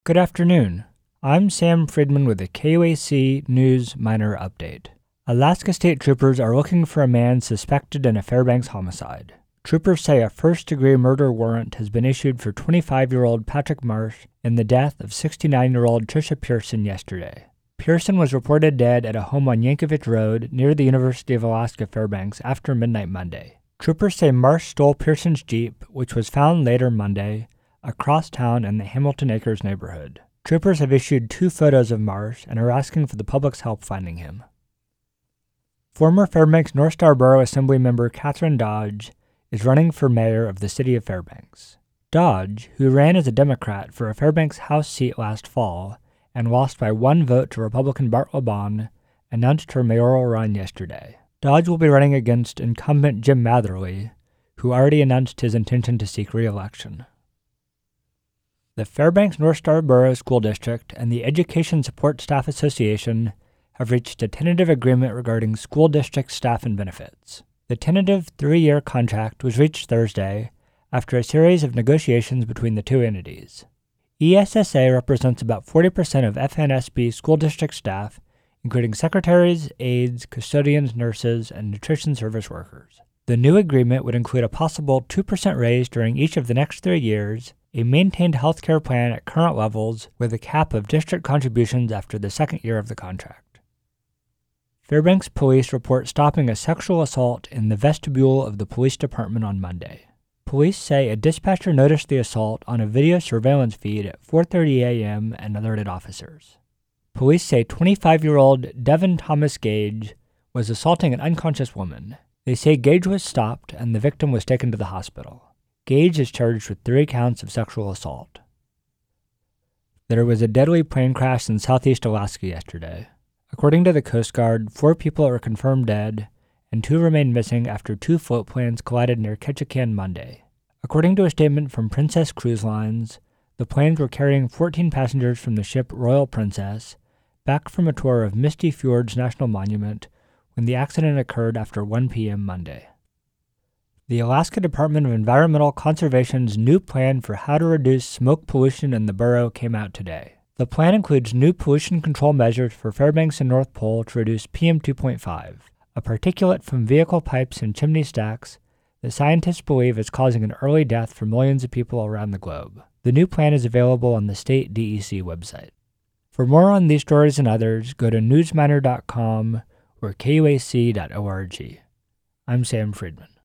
Good afternoon. I'm Sam Friedman with the KUAC News Minor Update. Alaska State Troopers are looking for a man suspected in a Fairbanks homicide. Troopers say a first-degree murder warrant has been issued for 25-year-old Patrick Marsh in the death of 69-year-old Tricia Pearson yesterday. Pearson was reported dead at a home on Yankovich Road near the University of Alaska Fairbanks after midnight Monday. Troopers say Marsh stole Pearson's Jeep, which was found later Monday, across town in the Hamilton Acres neighborhood. Troopers have issued 2 photos of Marsh and are asking for the public's help finding him. Former Fairbanks North Star Borough Assemblymember Catherine Dodge is running for mayor of the city of Fairbanks. Dodge, who ran as a Democrat for a Fairbanks House seat last fall and lost by 1 vote to Republican Bart LeBon, announced her mayoral run yesterday. Dodge will be running against incumbent Jim Matherly, who already announced his intention to seek re-election. The Fairbanks North Star Borough School District and the Education Support Staff Association have reached a tentative agreement regarding school district staff and benefits. The tentative 3-year contract was reached Thursday after a series of negotiations between the 2 entities. ESSA represents about 40% of FNSB school district staff, including secretaries, aides, custodians, nurses, and nutrition service workers. The new agreement would include a possible 2% raise during each of the next 3 years, a maintained health care plan at current levels with a cap of district contributions after the 2nd year of the contract. Fairbanks police report stopping a sexual assault in the vestibule of the police department on Monday. Police say a dispatcher noticed the assault on a video surveillance feed at 4:30 a.m. and alerted officers. Police say 25-year-old Devin Thomas Gage was assaulting an unconscious woman. They say Gage was stopped and the victim was taken to the hospital. Gage is charged with 3 counts of sexual assault. There was a deadly plane crash in southeast Alaska yesterday. According to the Coast Guard, 4 people are confirmed dead, and 2 remain missing after 2 float planes collided near Ketchikan Monday. According to a statement from Princess Cruise Lines, the planes were carrying 14 passengers from the ship Royal Princess back from a tour of Misty Fjords National Monument when the accident occurred after 1 p.m. Monday. The Alaska Department of Environmental Conservation's new plan for how to reduce smoke pollution in the borough came out today. The plan includes new pollution control measures for Fairbanks and North Pole to reduce PM2.5, a particulate from vehicle pipes and chimney stacks that scientists believe is causing an early death for millions of people around the globe. The new plan is available on the state DEC website. For more on these stories and others, go to newsminer.com or kuac.org. I'm Sam Friedman.